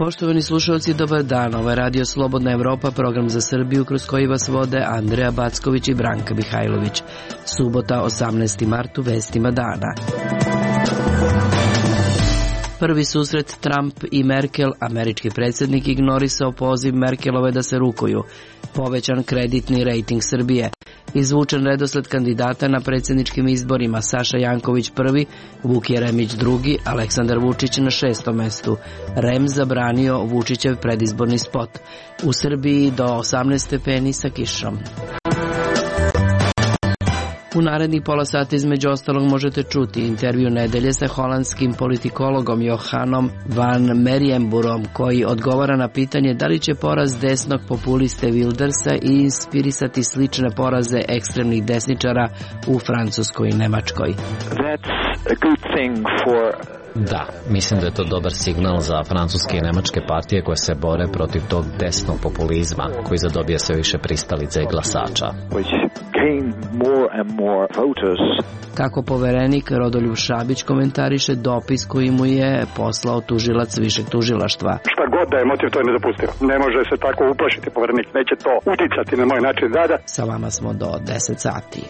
Poštovani slušalci, dobar dan. Ovo je Radio Slobodna Evropa, program za Srbiju kroz koji vas vode Andreja Backović i Branka Mihajlović. Subota, 18. mart, u vestima dana. Prvi susret Trump i Merkel, američki predsjednik ignorisao poziv Merkelove da se rukuju. Povećan kreditni rejting Srbije. Izvučen redosled kandidata na predsjedničkim izborima: Saša Janković prvi, Vuk Jeremić drugi, Aleksandar Vučić na 6. mestu. REM zabranio Vučićev predizborni spot. U Srbiji do 18 stepeni sa kišom. U narednih pola sata između ostalog možete čuti intervju nedelje sa holandskim politikologom Johanom van Merijenburom, koji odgovara na pitanje da li će poraz desnog populiste Wildersa inspirisati slične poraze ekstremnih desničara u Francuskoj i Nemačkoj. Da, mislim da je to dobar signal za francuske i nemačke partije koje se bore protiv tog desnog populizma koji zadobija sve više pristalica i glasača. Kako poverenik Rodoljub Šabić komentariše dopis koji mu je poslao tužilac višeg tužilaštva. Šta god da je motiv, to je nedopustivo. Ne može se tako uplašiti poverenik, neće to uticati na moj način rada. Sa vama smo do 10 sati.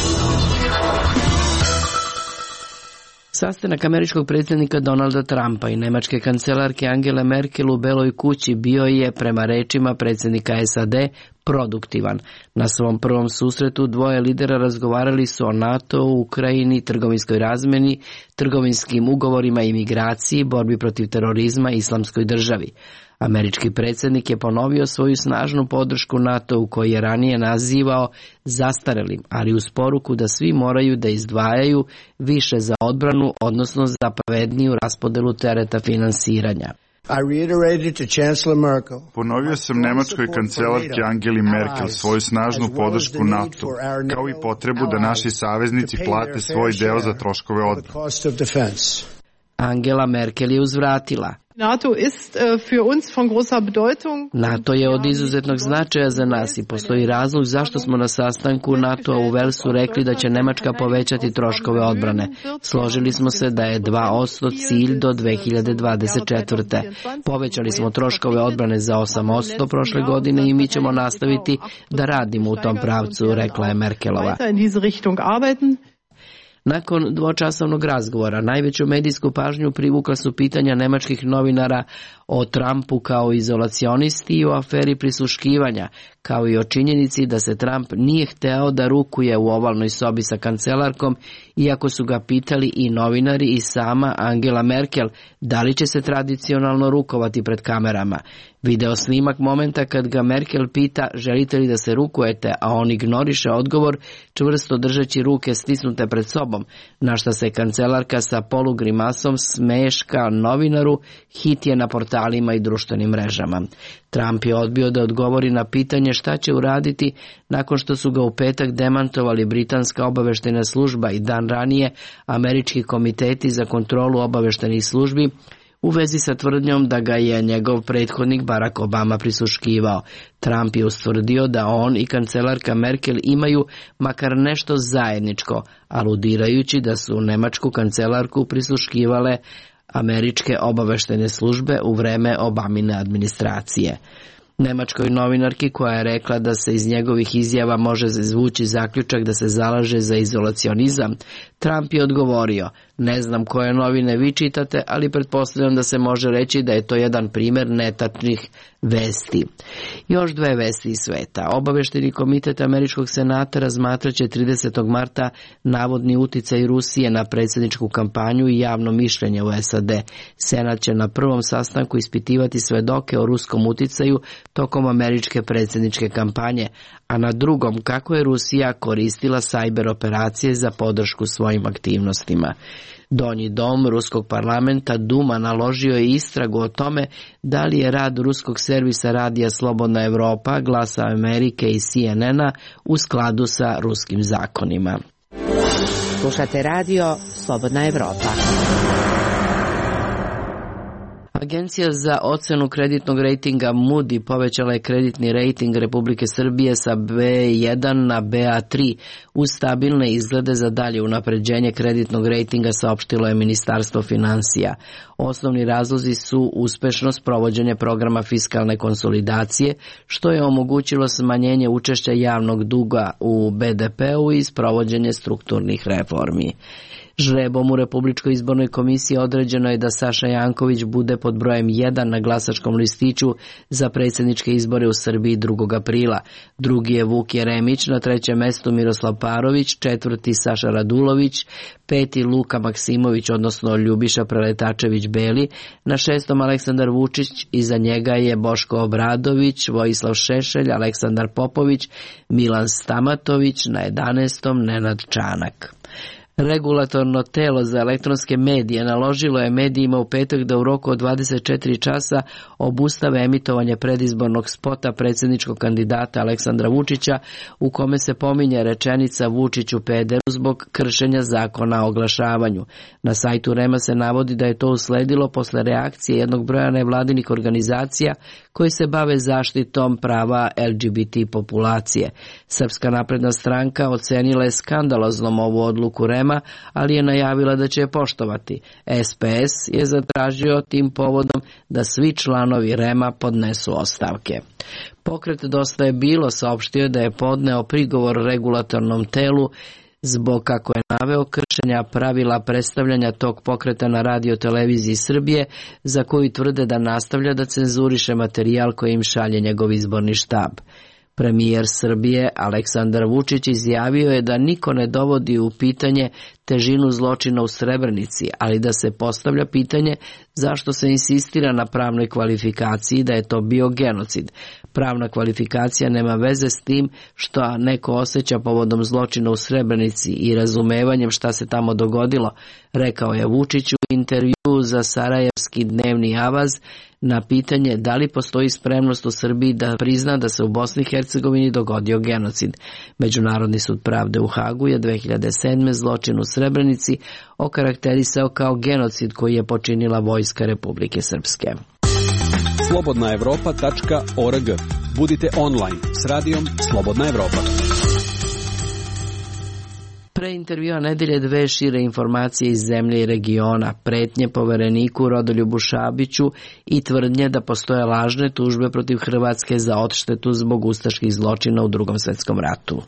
Sastanak američkog predsjednika Donalda Trumpa i nemačke kancelarke Angele Merkel u Beloj kući bio je, prema rečima predsjednika SAD, produktivan. Na svom prvom susretu dvoje lidera razgovarali su o NATO, Ukrajini, trgovinskoj razmjeni, trgovinskim ugovorima i migraciji, borbi protiv terorizma i islamskoj državi. Američki predsjednik je ponovio svoju snažnu podršku NATO-u koji je ranije nazivao zastarelim, ali uz poruku da svi moraju da izdvajaju više za odbranu, odnosno za pravedniju raspodelu tereta finansiranja. Ponovio sam nemačkoj kancelarki Angeli Merkel svoju snažnu podršku NATO, kao i potrebu da naši saveznici plate svoj deo za troškove odbrane. Angela Merkel je uzvratila: NATO je od izuzetnog značaja za nas i postoji razlog zašto smo na sastanku NATO-a u Velsu rekli da će Nemačka povećati troškove odbrane. Složili smo se da je 2% cilj do 2024. Povećali smo troškove odbrane za 8% prošle godine i mi ćemo nastaviti da radimo u tom pravcu, rekla je Merkelova. Nakon dvočasovnog razgovora najveću medijsku pažnju privukla su pitanja nemačkih novinara o Trumpu kao izolacionisti i o aferi prisluškivanja, kao i o činjenici da se Trump nije hteo da rukuje u ovalnoj sobi sa kancelarkom, iako su ga pitali i novinari i sama Angela Merkel da li će se tradicionalno rukovati pred kamerama. Video snimak momenta kad ga Merkel pita želite li da se rukujete, a on ignoriše odgovor čvrsto držeći ruke stisnute pred sobom, na šta se kancelarka sa polugrimasom smeška novinaru, hit je na portalima i društvenim mrežama. Trump je odbio da odgovori na pitanje šta će uraditi nakon što su ga u petak demantovali britanska obaveštajna služba i dan ranije američki komiteti za kontrolu obaveštajnih službi u vezi sa tvrdnjom da ga je njegov prethodnik Barack Obama prisluškivao. Trump je ustvrdio da on i kancelarka Merkel imaju makar nešto zajedničko, aludirajući da su nemačku kancelarku prisluškivale američke obaveštajne službe u vreme Obamine administracije. Nemačkoj novinarki, koja je rekla da se iz njegovih izjava može izvući zaključak da se zalaže za izolacionizam, Trump je odgovorio: ne znam koje novine vi čitate, ali pretpostavljam da se može reći da je to jedan primjer netačnih vesti. Još dve vesti iz sveta. Obaveštajni komitet američkog senata razmatraće 30. marta navodni uticaj Rusije na predsjedničku kampanju i javno mišljenje u SAD. Senat će na prvom sastanku ispitivati svedoke o ruskom uticaju tokom američke predsjedničke kampanje, a na drugom kako je Rusija koristila sajber operacije za podršku svojim aktivnostima. Donji dom ruskog parlamenta Duma naložio je istragu o tome da li je rad ruskog servisa radija Slobodna Evropa, Glasa Amerike i CNN-a u skladu sa ruskim zakonima. Slušate radio Slobodna Evropa. Agencija za ocenu kreditnog rejtinga Moody povećala je kreditni rejting Republike Srbije sa B1 na BA3 uz stabilne izglede za dalje unapređenje kreditnog rejtinga, saopštilo je Ministarstvo finansija. Osnovni razlozi su uspešnost provođenja programa fiskalne konsolidacije, što je omogućilo smanjenje učešća javnog duga u BDP-u i sprovođenje strukturnih reformi. Žrebom u Republičkoj izbornoj komisiji određeno je da Saša Janković bude pod brojem 1 na glasačkom listiću za predsjedničke izbore u Srbiji 2. aprila. Drugi je Vuk Jeremić, na trećem mestu Miroslav Parović, četvrti Saša Radulović, peti Luka Maksimović, odnosno Ljubiša Preletačević-Beli, na šestom Aleksandar Vučić, iza njega je Boško Obradović, Vojislav Šešelj, Aleksandar Popović, Milan Stamatović, na 11. Nenad Čanak. Regulatorno telo za elektronske medije naložilo je medijima u petak da u roku od 24 časa obustave emitovanje predizbornog spota predsjedničkog kandidata Aleksandra Vučića u kome se pominje rečenica Vučiću pederu zbog kršenja zakona o oglašavanju. Na sajtu REM-a se navodi da je to usledilo posle reakcije jednog broja nevladinih organizacija koji se bave zaštitom prava LGBT populacije. Srpska napredna stranka ocenila je skandaloznom ovu odluku REM-a, ali je najavila da će je poštovati. SPS je zatražio tim povodom da svi članovi REM-a podnesu ostavke. Pokret Dosta je bilo saopštio da je podneo prigovor regulatornom telu zbog, kako je naveo, kršenja pravila predstavljanja tog pokreta na Radio televiziji Srbije, za koju tvrde da nastavlja da cenzuriše materijal koji im šalje njegov izborni štab. Premijer Srbije Aleksandar Vučić izjavio je da niko ne dovodi u pitanje težinu zločina u Srebrenici, ali da se postavlja pitanje zašto se insistira na pravnoj kvalifikaciji da je to bio genocid. Pravna kvalifikacija nema veze s tim što neko osjeća povodom zločina u Srebrenici i razumevanjem šta se tamo dogodilo, rekao je Vučić u intervju za sarajevski dnevni Avaz na pitanje da li postoji spremnost u Srbiji da prizna da se u Bosni i Hercegovini dogodio genocid. Međunarodni sud pravde u Hagu je 2007. zločin u Srebrenici okarakterisao kao genocid koji je počinila vojska Republike Srpske. Slobodnaevropa.org. Budite online s radijom Slobodna Evropa. Pre intervjua nedelje dve šire informacije iz zemlje i regiona, pretnje povereniku Rodoljubu Šabiću i tvrdnje da postoje lažne tužbe protiv Hrvatske za odštetu zbog ustaških zločina u Drugom svjetskom ratu.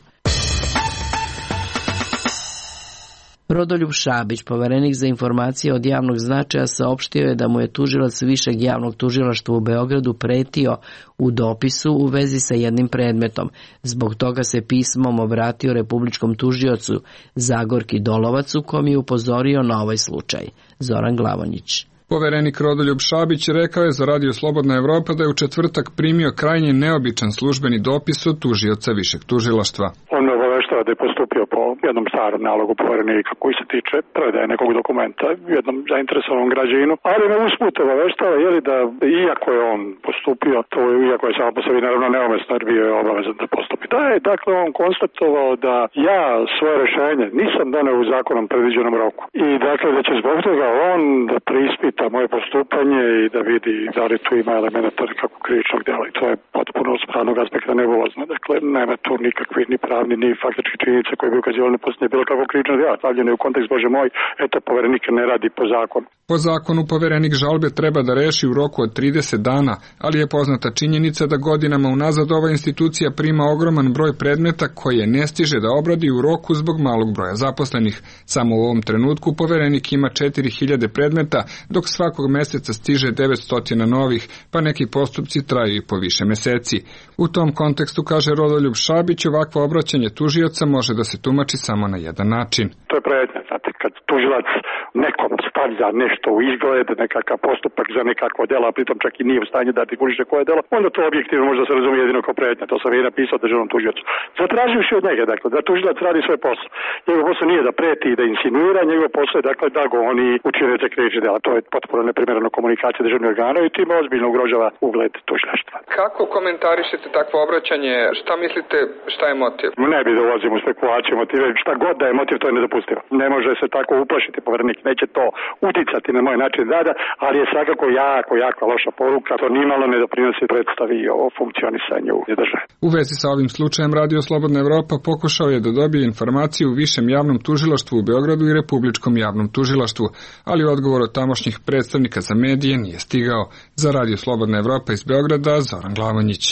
Rodoljub Šabić, poverenik za informacije od javnog značaja, saopštio je da mu je tužilac Višeg javnog tužilaštva u Beogradu pretio u dopisu u vezi sa jednim predmetom. Zbog toga se pismom obratio republičkom tužiocu Zagorki Dolovacu, kom je upozorio na ovaj slučaj. Zoran Glavonjić. Poverenik Rodoljub Šabić rekao je za Radio Slobodna Evropa da je u četvrtak primio krajnje neobičan službeni dopis od tužioca Višeg tužilaštva. On me obaveštava da je postupio po jednom starom nalogu poverenika koji se tiče predaje nekog dokumenta jednom zainteresovanom građaninu, ali me usput obaveštava da iako je on postupio, to iako je samo po sebi naravno neumesno jer bio je obavezan da postupi. Da je dakle on konstatovao da ja svoje rešenje nisam doneo u zakonom predviđenom roku i dakle da će zbog toga on da preispita moje postupanje i da vidi da li tu ima elementa nekakvog krivičnog dela i to je potpuno s pravnog aspekta nebulozno. Dakle, nema tu nikakvi ni pravni ni faktički činjenice koje bi ukazivali na postojanje bilo kakvog krivičnog dela. Stavljeno je u kontekst, Bože moj, eto poverenik ne radi po zakonu. Po zakonu poverenik žalbe treba da reši u roku od 30 dana, ali je poznata činjenica da godinama unazad ova institucija prima ogroman broj predmeta koje ne stiže da obradi u roku zbog malog broja zaposlenih. Samo u ovom trenutku poverenik ima 4000 predmeta, dok svakog meseca stiže 900 novih, pa neki postupci traju i po više meseci. U tom kontekstu, kaže Rodoljub Šabić, ovakvo obraćanje tužioca može da se tumači samo na jedan način. To je pretnja, znate, kad tužilac nekom stavlja nešto u izgled, nekakav postupak za nekakvo delo, a pritom čak i nije u stanju da artikuliše koje delo, onda to objektivno može da se razumije jedino kao pretnja. To sam i napisao državnom tužiocu. Zatraživši od njega, dakle, da tužilac radi svoj posao. Njegov posao nije da preti i da insinuira, njegov posao je, dakle, da go oni učinioce krivičnih dela. To je potpuno neprimjereno komunikacija državnih organa i time ozbiljno ugrožava ugled tužilaštva. Kako komentarišete takvo obraćanje? Šta mislite, šta je motiv? Ne bi da ulazim u spekulacije motive, kaže šta god da je motiv, to je nedopustivo. Ne može se tako uplašiti poverenik, neće to uticati na moj način rada, ali je svakako jako loša poruka, to nimalo ne doprinosi predstavi o funkcionisanju države. U vezi sa ovim slučajem Radio Slobodna Evropa pokušao je da dobije informaciju u Višem javnom tužilaštvu u Beogradu i Republičkom javnom tužilaštvu, ali odgovor od tamošnjih predstavnika za medije nije stigao. Za Radio Slobodna Evropa iz Beograda, Zoran Glavonjić.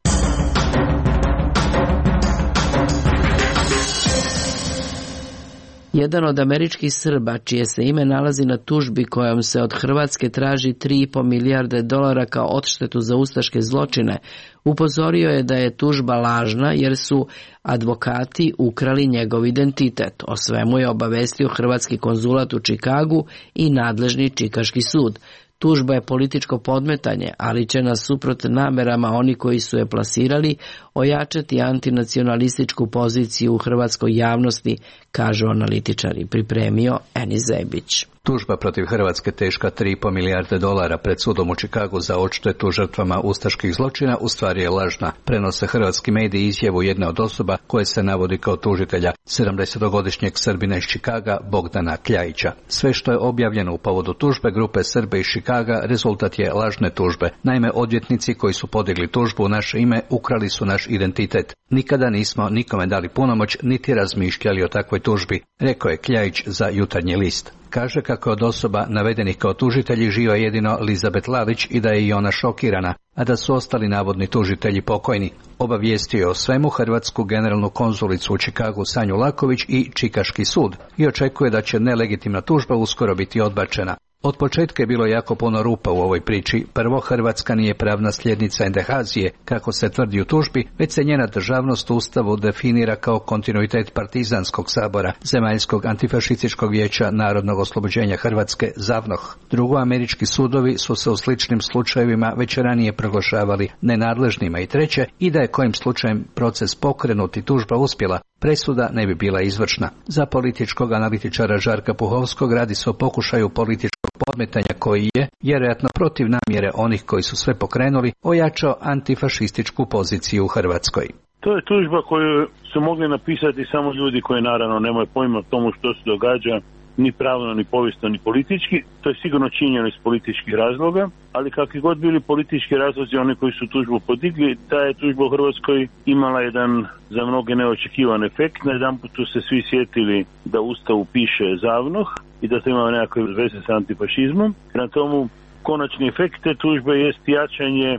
Jedan od američkih Srba, čije se ime nalazi na tužbi kojom se od Hrvatske traži $3,5 milijarde kao odštetu za ustaške zločine, upozorio je da je tužba lažna jer su advokati ukrali njegov identitet. O svemu je obavestio hrvatski konzulat u Čikagu i nadležni čikaški sud. Tužba je političko podmetanje, ali će nasuprot namerama oni koji su je plasirali ojačati antinacionalističku poziciju u hrvatskoj javnosti, kažu analitičari, pripremio Eni Zebić. Tužba protiv Hrvatske teška $3,5 milijarde pred sudom u Čikagu za odštetu žrtvama ustaških zločina u stvari je lažna. Prenose hrvatski mediji izjavu jedne od osoba koje se navodi kao tužitelja, 70-godišnjeg Srbina iz Čikaga Bogdana Kljajića. Sve što je objavljeno u povodu tužbe grupe Srbe iz Čikaga rezultat je lažne tužbe. Naime, odvjetnici koji su podigli tužbu u naše ime ukrali su naš identitet. Nikada nismo nikome dali punomoć niti razmišljali o takvoj tužbi, rekao je Kljajić za Jutarnji list. Kaže kako od osoba navedenih kao tužitelji živa jedino Elizabet Lalić i da je i ona šokirana, a da su ostali navodni tužitelji pokojni. Obavijestio je o svemu hrvatsku generalnu konzulicu u Čikagu Sanju Laković i Čikaški sud i očekuje da će nelegitimna tužba uskoro biti odbačena. Od početka je bilo jako puno rupa u ovoj priči. Prvo, Hrvatska nije pravna sljednica NDH-zije, kako se tvrdi u tužbi, već se njena državnost u Ustavu definira kao kontinuitet Partizanskog sabora, Zemaljskog antifašističkog vijeća narodnog oslobođenja Hrvatske, ZAVNOH. Drugo, američki sudovi su se u sličnim slučajevima već ranije proglašavali nenadležnima. I treće, i da je kojim slučajem proces pokrenut i tužba uspjela, presuda ne bi bila izvršna. Za političkog analitičara Žarka Puhovskog radi se o pokušaju političkog podmetanja koji je, vjerojatno protiv namjere onih koji su sve pokrenuli, ojačao antifašističku poziciju u Hrvatskoj. To je tužba koju su mogli napisati samo ljudi koji naravno nemaju pojma o tomu što se događa, ni pravno, ni povijesno, ni politički. To je sigurno činjeno iz političkih razloga, ali kakvi god bili politički razlozi oni koji su tužbu podigli, ta je tužba u Hrvatskoj imala jedan za mnoge neočekivan efekt. Na jedan put su se svi sjetili da u Ustavu piše ZAVNOH i da to ima nekakve veze sa antifašizmom. Na tomu konačni efekt te tužbe jest jačanje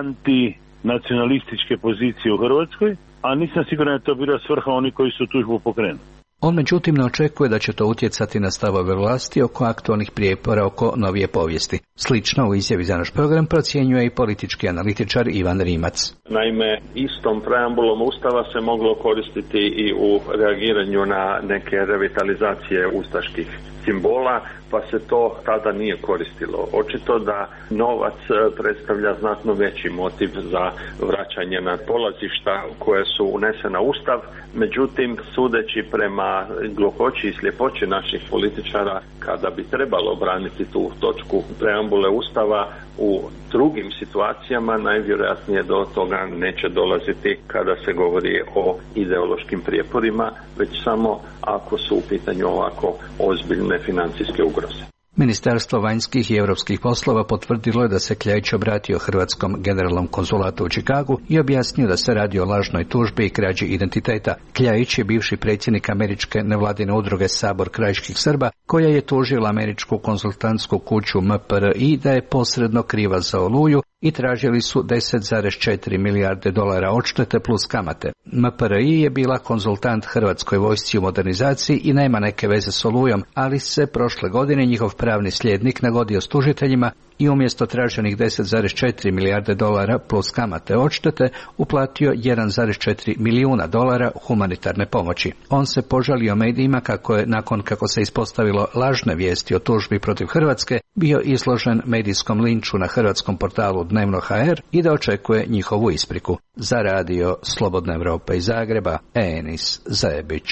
antinacionalističke pozicije u Hrvatskoj, a nisam siguran da je to bila svrha oni koji su tužbu pokrenuli. On međutim ne očekuje da će to utjecati na stavove vlasti oko aktualnih prijepora oko novije povijesti. Slično u izjavi za naš program procjenjuje i politički analitičar Ivan Rimac. Naime, istom preambulom Ustava se moglo koristiti i u reagiranju na neke revitalizacije ustaških simbola, pa se to tada nije koristilo. Očito da novac predstavlja znatno veći motiv za vraćanje na polazišta koje su unesena u Ustav, međutim, sudeći prema gluhoći i sljepoći naših političara, kada bi trebalo braniti tu točku preambule Ustava, u drugim situacijama najvjerojatnije do toga neće dolaziti kada se govori o ideološkim prijeporima, već samo ako su u pitanju ovako ozbiljne financijske ugroze. Ministarstvo vanjskih i europskih poslova potvrdilo je da se Kljajić obratio hrvatskom generalnom konzulatu u Čikagu i objasnio da se radi o lažnoj tužbi i krađi identiteta. Kljajić je bivši predsjednik američke nevladine udruge Sabor krajiških Srba, koja je tužila američku konsultantsku kuću MPRI da je posredno kriva za Oluju i tražili su $10,4 milijarde odštete plus kamate. MPRI je bila konzultant Hrvatskoj vojsci u modernizaciji i nema neke veze s Olujom, ali se prošle godine njihov pravni slijednik nagodio s tužiteljima i umjesto traženih $10,4 milijarde plus kamate odštete uplatio $1,4 milijuna humanitarne pomoći. On se požalio medijima kako je, nakon kako se ispostavilo lažne vijesti o tužbi protiv Hrvatske, bio izložen medijskom linču na hrvatskom portalu Dnevno.hr i da očekuje njihovu ispriku. Za radio Slobodna Evropa iz Zagreba, Enis Zebić.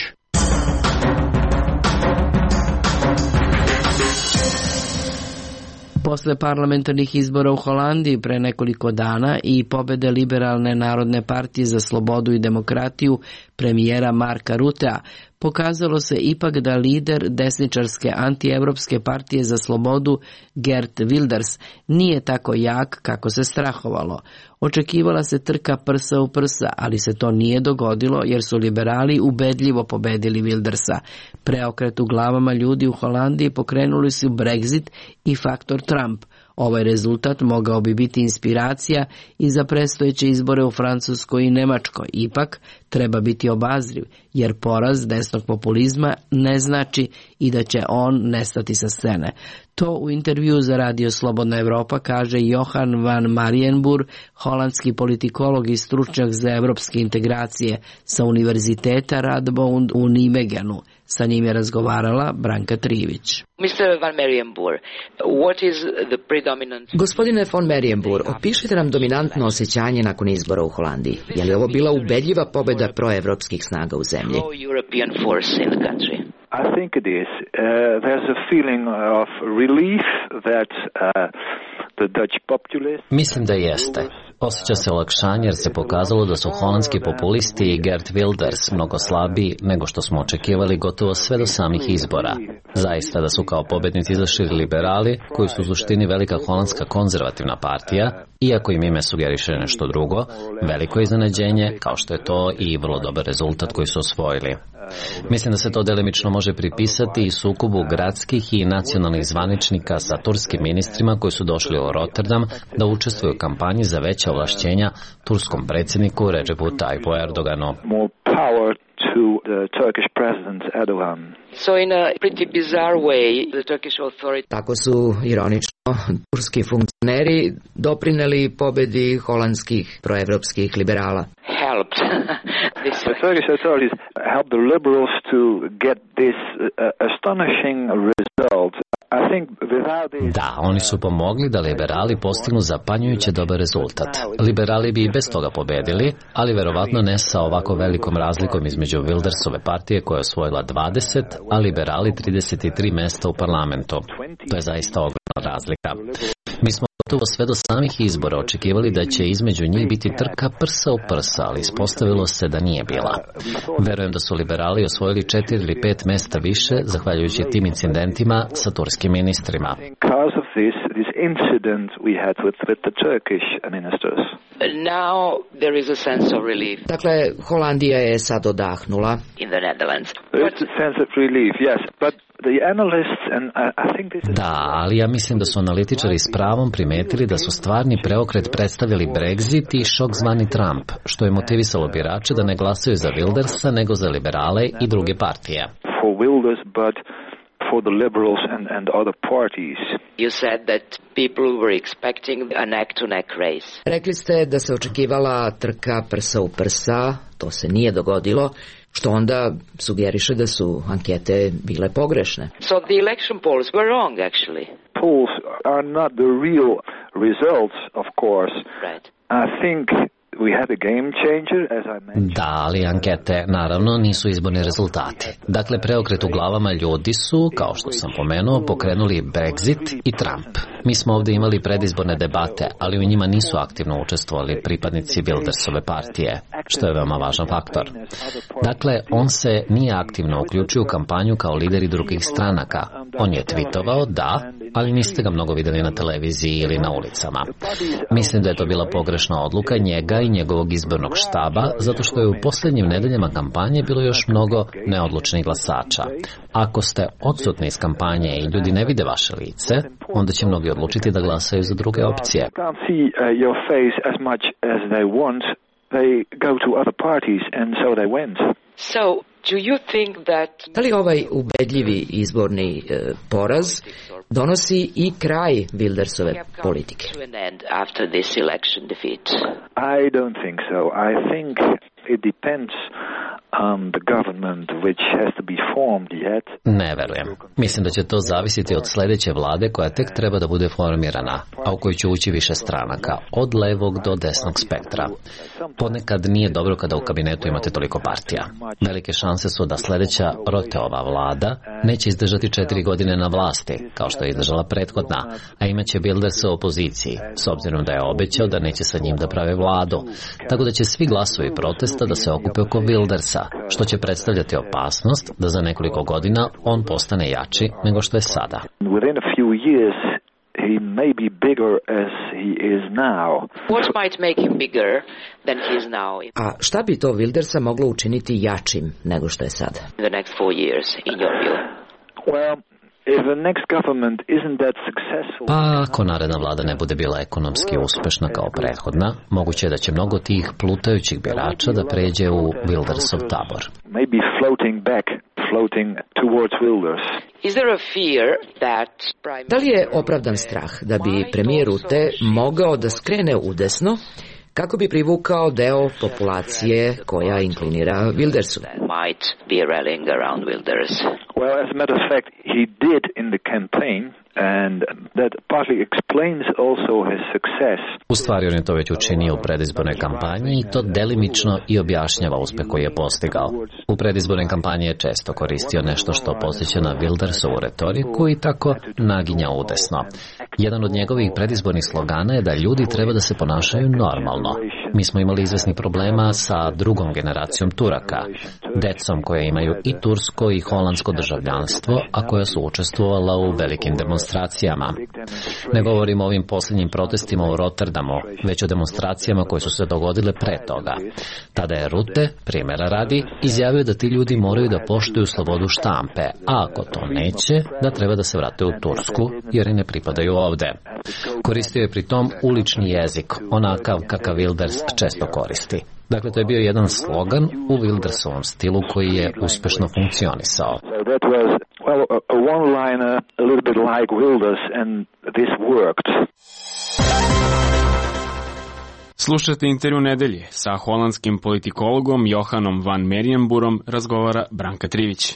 Posle parlamentarnih izbora u Holandiji pre nekoliko dana i pobede Liberalne narodne partije za slobodu i demokratiju premijera Marka Rutea, pokazalo se ipak da lider desničarske antievropske partije za slobodu Geert Wilders nije tako jak kako se strahovalo. Očekivala se trka prsa u prsa, ali se to nije dogodilo jer su liberali ubedljivo pobedili Wildersa. Preokret u glavama ljudi u Holandiji pokrenuli su Brexit i faktor Trump. Ovaj rezultat mogao bi biti inspiracija i za predstojeće izbore u Francuskoj i Nemačkoj. Ipak, treba biti obazriv, jer poraz desnog populizma ne znači i da će on nestati sa scene. To u intervju za Radio Slobodna Evropa kaže Johan van Marienburg, holandski politikolog i stručnjak za evropske integracije sa Univerziteta Radboud u Nijmegenu. Sa njim je razgovarala Branka Trivić. Gospodine von Marienburg, opišite nam dominantno osjećanje nakon izbora u Holandiji. Je li ovo bila ubedljiva pobjeda proevropskih snaga u zemlji? I think it is. There's a feeling of relief that the Dutch populists... Mislim da jeste. Osjeća se olakšanje jer se pokazalo da su holandski populisti i Geert Wilders mnogo slabiji nego što smo očekivali gotovo sve do samih izbora. Zaista da su kao pobednici izašli liberali, koji su u suštini velika holandska konzervativna partija, iako im ime sugeriše nešto drugo, veliko iznenađenje, kao što je to i vrlo dobar rezultat koji su osvojili. Mislim da se to delimično može pripisati i sukobu gradskih i nacionalnih zvaničnika sa turskim ministrima koji su došli u Rotterdam da učestvuju u kampanji za veća ovlašćenja turskom predsjedniku Recepu Tayyipu Erdoganu. To the Turkish president Erdogan. So in a pretty bizarre way, the Turkish authorities... Tako su ironično turski funkcioneri doprineli pobedi holandskih proevropskih liberala. Helped. The Turkish authorities helped the liberals to get this astonishing result. Da, oni su pomogli da liberali postignu zapanjujuće dobar rezultat. Liberali bi i bez toga pobedili, ali verovatno ne sa ovako velikom razlikom između Wildersove partije koja je osvojila 20, a liberali 33 mesta u parlamentu. To je zaista ogromna razlika. Mi smo gotovo sve do samih izbora očekivali da će između njih biti trka prsa u prsa, ali ispostavilo se da nije bila. Verujem da su liberali osvojili 4 ili 5 mesta više, zahvaljujući tim incidentima sa turskim ministrima. Dakle, Holandija je sad odahnula. Da, ali ja mislim da su analitičari s pravom primetili da su stvarni preokret predstavili Brexit i šok zvani Trump, što je motivisalo birače da ne glasaju za Wildersa nego za liberale i druge partije. For the liberals and other parties. You said that people were expecting a neck-to-neck race. Rekli ste da se očekivala trka prsa u prsa, to se nije dogodilo, što onda sugeriše da su ankete bile pogrešne. So the election polls were wrong, actually. Polls are not the real results, of course. Right. I think we had a game changer, as I mentioned. Da, ali ankete naravno nisu izborni rezultati. Dakle, preokret u glavama ljudi su, kao što sam pomenuo, pokrenuli Brexit i Trump. Mi smo ovdje imali predizborne debate, ali u njima nisu aktivno učestvovali pripadnici Wildersove partije, što je veoma važan faktor. Dakle, on se nije aktivno uključio u kampanju kao lideri drugih stranaka. On je tweetovao, da, ali niste ga mnogo vidjeli na televiziji ili na ulicama. Mislim da je to bila pogrešna odluka njega i njegovog izbornog štaba, zato što je u posljednjim nedeljama kampanje bilo još mnogo neodlučnih glasača. Ako ste odsutni iz kampanje i ljudi ne vide vaše lice, onda će mnogi odlučiti da glasaju za druge opcije. Da li ovaj ubedljivi izborni poraz donosi i kraj Wildersove politike? I don't think so. I think it depends on the government which has to be formed yet. Ne verujem. Mislim da će to zavisiti od sljedeće vlade koja tek treba da bude formirana, a u kojoj će ući više stranaka, od levog do desnog spektra. Ponekad nije dobro kada u kabinetu imate toliko partija. Velike šanse su da sljedeća Rotteova vlada neće izdržati 4 godine na vlasti, kao što je izdržala prethodna, a imaće Wildersa u opoziciji, s obzirom da je obećao da neće sa njim da prave vladu. Tako da će svi glasovi protesta da se okupe oko Wildersa, kandidata, što će predstavljati opasnost da za nekoliko godina on postane jači nego što je sada. Within a few years he may be bigger as he is now. What might make him bigger than he is now? A šta bi to Wildersa moglo učiniti jačim nego što je sada? In the next 4 years, in your view? Well, if the next government isn't that successful... Pa ako naredna vlada ne bude bila ekonomski uspešna kao prethodna, moguće je da će mnogo tih plutajućih birača da pređe u Wildersov tabor. Maybe floating back, floating towards Wilders. Is there a fear that... Da li je opravdan strah da bi premijer Rutte mogao da skrene udesno kako bi privukao deo populacije koja inklinira Wildersu? Might be rallying around Wilders. Well, as a matter of fact, he did in the campaign, and that partly explains also his success. U stvari on je to već učinio u predizbornoj kampanji i to delimično i objašnjava uspeh koji je postigao. U predizbornoj kampanji je često koristio nešto što posjeća na Wildersovu retoriku i tako naginja udesno. Jedan od njegovih predizbornih slogana je da ljudi treba da se ponašaju normalno. Mi smo imali izvesnih problema sa drugom generacijom Turaka, decom koje imaju i tursko i holandsko državljanstvo, a koja su učestvovala u velikim demonstracijama. Ne govorimo o ovim posljednjim protestima u Rotterdamu, već o demonstracijama koje su se dogodile pre toga. Tada je Rutte, primjera radi, izjavio da ti ljudi moraju da poštuju slobodu štampe, a ako to neće, da treba da se vrate u Tursku, jer i ne pripadaju ovde. Koristio je pri tom ulični jezik, onakav kakav Wilders često koristi. Dakle, to je bio jedan slogan u Wildersovom stilu koji je uspešno funkcionisao. Slušate intervju nedelje. Sa holandskim politikologom Johanom van Merijenburom razgovara Branka Trivić.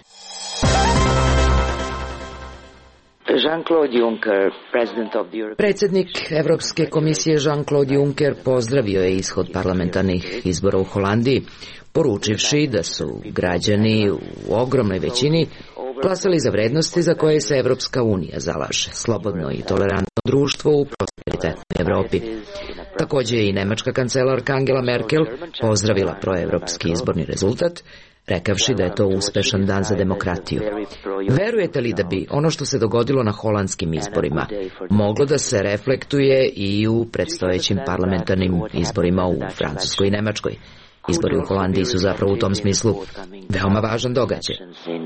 Jean-Claude Juncker, predsjednik Evropske komisije Jean-Claude Juncker pozdravio je ishod parlamentarnih izbora u Holandiji, poručivši da su građani u ogromnoj većini glasali za vrednosti za koje se Evropska unija zalaže, slobodno i tolerantno društvo u prosperitetnoj Evropi. Također je i nemačka kancelarka Angela Merkel pozdravila proevropski izborni rezultat, rekavši da je to uspešan dan za demokratiju. Verujete li da bi ono što se dogodilo na holandskim izborima moglo da se reflektuje i u predstojećim parlamentarnim izborima u Francuskoj i Nemačkoj? Izbori u Holandiji su zapravo u tom smislu veoma važan događaj.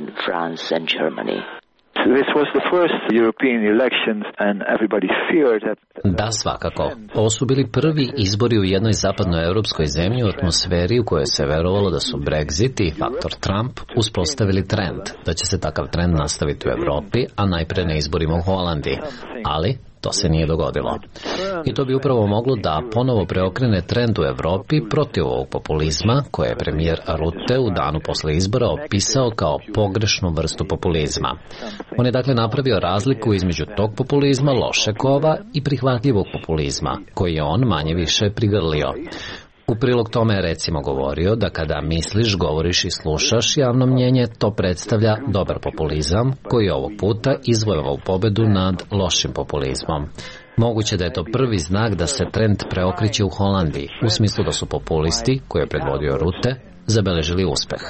Da, svakako. Ovo su bili prvi izbori u jednoj zapadnoevropskoj zemlji u atmosferi u kojoj se verovalo da su Brexit i faktor Trump uspostavili trend, da će se takav trend nastaviti u Evropi, a najpre na izborima u Holandiji. Ali to se nije dogodilo. I to bi upravo moglo da ponovo preokrene trend u Evropi protiv ovog populizma, koje je premijer Rutte u danu posle izbora opisao kao pogrešnu vrstu populizma. On je dakle napravio razliku između tog populizma loše kova i prihvatljivog populizma, koji je on manje više prigrlio. U prilog tome je recimo govorio da kada misliš, govoriš i slušaš javno mnjenje, to predstavlja dobar populizam koji je ovog puta izvojevao pobedu nad lošim populizmom. Moguće da je to prvi znak da se trend preokreće u Holandiji, u smislu da su populisti, koje je predvodio Rutte, zabeležili uspeh.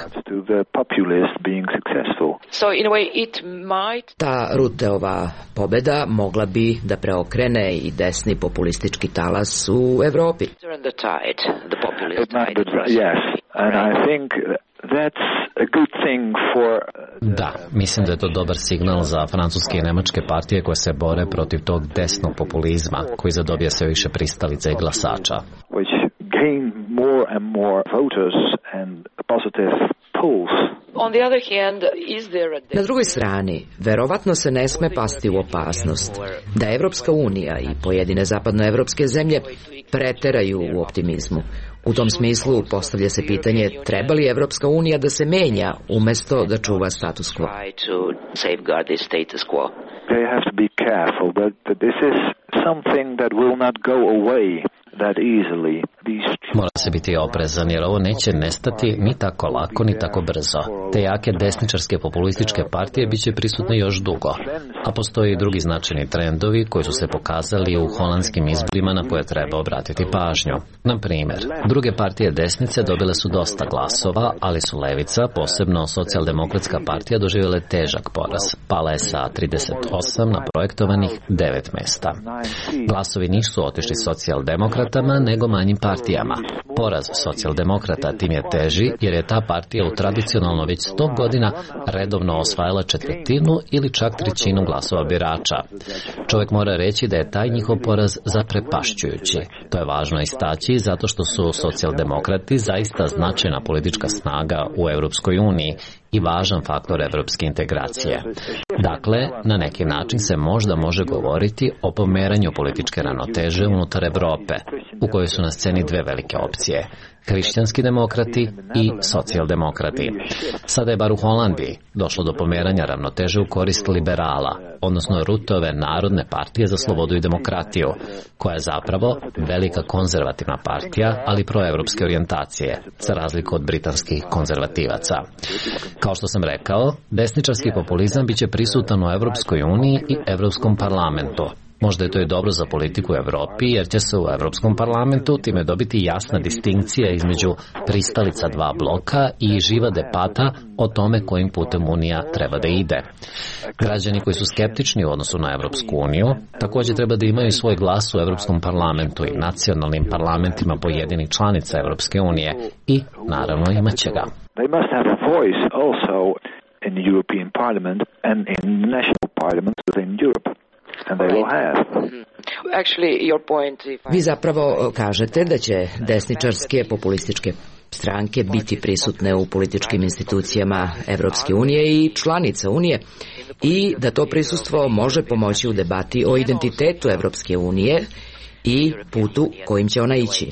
Ta Rutteova pobeda mogla bi da preokrene i desni populistički talas u Evropi. Da, mislim da je to dobar signal za francuske i nemačke partije koje se bore protiv tog desnog populizma, koji zadobija sve više pristalica i glasača. Na drugoj strani, verovatno se ne sme pasti u opasnost da Evropska unija i pojedine zapadnoevropske zemlje preteraju u optimizmu. U tom smislu postavlja se pitanje treba li Evropska unija da se menja umesto da čuva status quo. They have to be careful, but this is something that will not go away that easily. These Mora se biti oprezan jer ovo neće nestati ni tako lako ni tako brzo. Te jake desničarske populističke partije bit će prisutne još dugo. A postoje i drugi značajni trendovi koji su se pokazali u holandskim izborima na koje treba obratiti pažnju. Na primjer, druge partije desnice dobile su dosta glasova, ali su levica, posebno socijaldemokratska partija, doživjela težak poraz. Pala je sa 38 na projektovanih 9 mesta. Glasovi nisu otišli socijaldemokratama, nego manjim partijama. Poraz socijaldemokrata tim je teži jer je ta partija u tradicionalno već 100 godina redovno osvajala četvrtinu ili čak trećinu glasova birača. Čovjek mora reći da je taj njihov poraz zaprepašćujući. To je važno istaći zato što su socijaldemokrati zaista značajna politička snaga u Europskoj uniji i važan faktor evropske integracije. Dakle, na neki način se možda može govoriti o pomeranju političke ravnoteže unutar Evrope, u kojoj su na sceni dve velike opcije, hrišćanski demokrati i socijaldemokrati. Sada je bar u Holandiji došlo do pomeranja ravnoteže u korist liberala, odnosno Rutove Narodne partije za slobodu i demokratiju, koja je zapravo velika konzervativna partija, ali proevropske orijentacije, za razliku od britanskih konzervativaca. Kao što sam rekao, desničarski populizam biće prisutan u Evropskoj uniji i Evropskom parlamentu. Možda je to i dobro za politiku u Evropi, jer će se u Evropskom parlamentu time dobiti jasna distinkcija između pristalica dva bloka i živa debata o tome kojim putem Unija treba da ide. Građani koji su skeptični u odnosu na Evropsku uniju također treba da imaju svoj glas u Evropskom parlamentu i nacionalnim parlamentima pojedinih članica Evropske unije i, naravno, imat će ga. They must have a voice also in the European Parliament and in national parliaments within Europe. Vi zapravo kažete da će desničarske populističke stranke biti prisutne u političkim institucijama Evropske unije i članica Unije i da to prisustvo može pomoći u debati o identitetu Evropske unije i putu kojim će ona ići.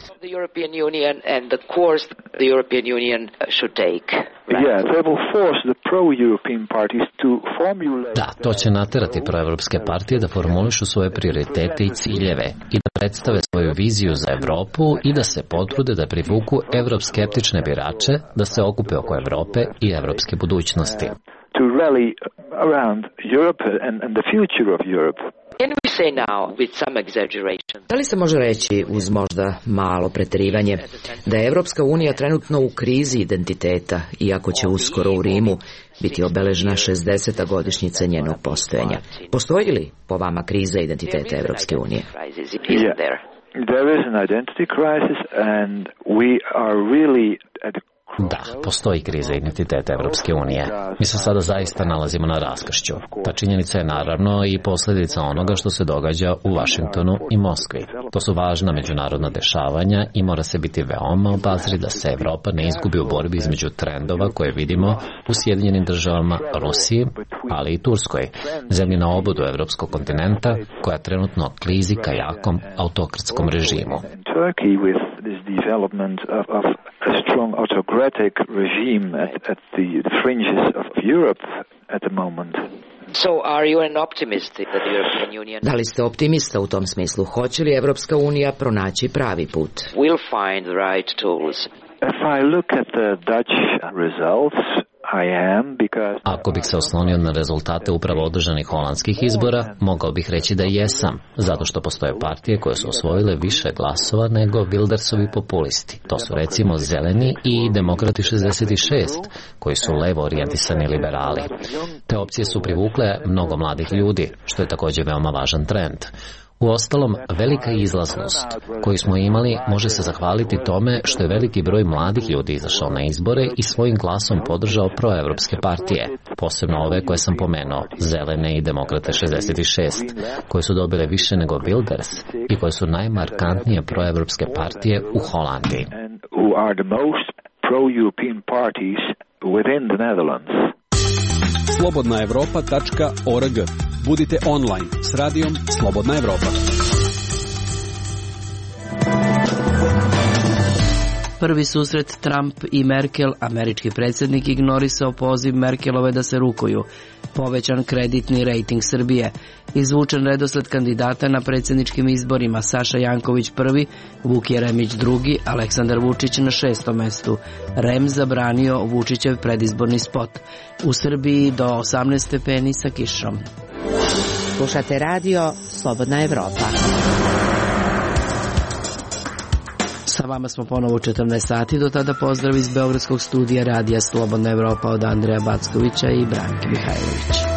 Da, to će naterati proevropske partije da formulišu svoje prioritete i ciljeve i da predstave svoju viziju za Evropu i da se potrude da privuku evroskeptične birače da se okupe oko Evrope i evropske budućnosti. Da li se može reći, uz možda malo preterivanje, da je Evropska unija trenutno u krizi identiteta, iako će uskoro u Rimu biti obeležena 60. godišnjica njenog postojanja? Postoji li po vama kriza identiteta Evropske unije? There is an identity crisis and we are really at the Da, postoji kriza identiteta Evropske unije. Mi se sada zaista nalazimo na raskršću. Ta činjenica je naravno i posljedica onoga što se događa u Vašingtonu i Moskvi. To su važna međunarodna dešavanja i mora se biti veoma obazriv da se Evropa ne izgubi u borbi između trendova koje vidimo u Sjedinjenim državama, Rusiji, ali i Turskoj, zemlji na obodu evropskog kontinenta koja trenutno klizi ka jakom autokratskom režimu. A strong autocratic regime at the fringes of Europe at the moment. So are you an optimist that the European Union... Da li ste optimista u tom smislu? Hoće li Evropska unija pronaći pravi put? Will find the right tools. If I look at the Dutch results, Ako bih se oslonio na rezultate upravo održanih holandskih izbora, mogao bih reći da jesam, zato što postoje partije koje su osvojile više glasova nego Wildersovi populisti. To su recimo Zeleni i Demokrati 66, koji su levo orijentisani liberali. Te opcije su privukle mnogo mladih ljudi, što je također veoma važan trend. Uostalom, velika izlaznost koju smo imali može se zahvaliti tome što je veliki broj mladih ljudi izašao na izbore i svojim glasom podržao proevropske partije, posebno ove koje sam pomenuo, Zelene i Demokrate 66, koje su dobile više nego Wilders i koje su najmarkantnije proevropske partije u Holandiji. Slobodnaevropa.org. Budite online s radijom Slobodna Evropa. Prvi susret Trump i Merkel, američki predsjednik ignorisao poziv Merkelove da se rukuju. povećan kreditni rejting Srbije, izvučen redosled kandidata na predsjedničkim izborima, Saša Janković prvi, Vuk Jeremić drugi, Aleksandar Vučić na 6. mestu, REM zabranio Vučićev predizborni spot. U Srbiji do 18 stepeni sa kišom. Slušate radio Slobodna Evropa. Sa vama smo ponovo u 14 sati, do tada pozdrav iz Beogradskog studija radija Slobodna Evropa od Andreja Backovića i Branke Mihajlović.